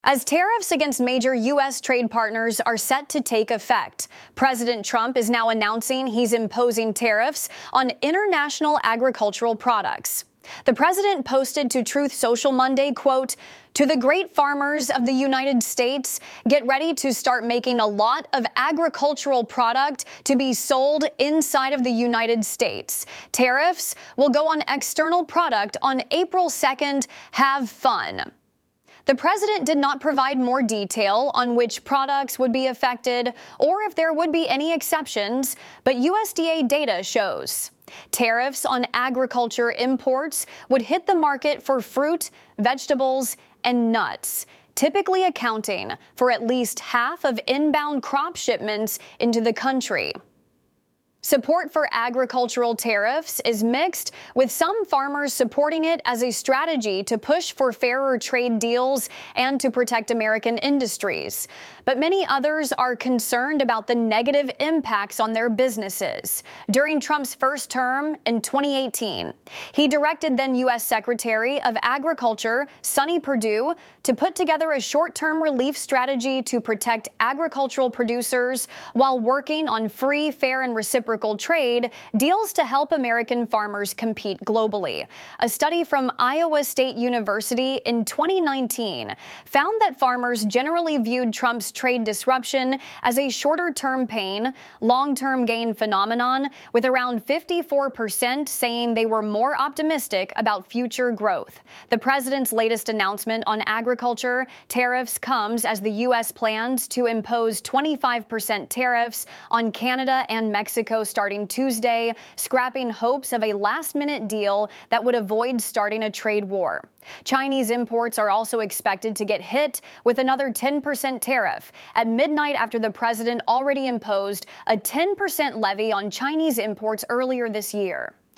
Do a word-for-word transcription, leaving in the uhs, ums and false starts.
As tariffs against major U S trade partners are set to take effect, President Trump is now announcing he's imposing tariffs on international agricultural products. The president posted to Truth Social Monday, quote, "To the great farmers of the United States, get ready to start making a lot of agricultural product to be sold inside of the United States. Tariffs will go on external product on April second. Have fun." The president did not provide more detail on which products would be affected or if there would be any exceptions, but U S D A data shows tariffs on agriculture imports would hit the market for fruit, vegetables, and nuts, typically accounting for at least half of inbound crop shipments into the country. Support for agricultural tariffs is mixed, with some farmers supporting it as a strategy to push for fairer trade deals and to protect American industries. But many others are concerned about the negative impacts on their businesses. During Trump's first term in twenty eighteen, he directed then U S Secretary of Agriculture Sonny Perdue to put together a short-term relief strategy to protect agricultural producers while working on free, fair, and reciprocal trade deals to help American farmers compete globally. A study from Iowa State University in twenty nineteen found that farmers generally viewed Trump's trade disruption as a shorter-term pain, long-term gain phenomenon, with around fifty-four percent saying they were more optimistic about future growth. The president's latest announcement on agriculture tariffs comes as the U S plans to impose twenty-five percent tariffs on Canada and Mexico starting Tuesday, scrapping hopes of a last-minute deal that would avoid starting a trade war. Chinese imports are also expected to get hit with another ten percent tariff at midnight after the president already imposed a ten percent levy on Chinese imports earlier this year.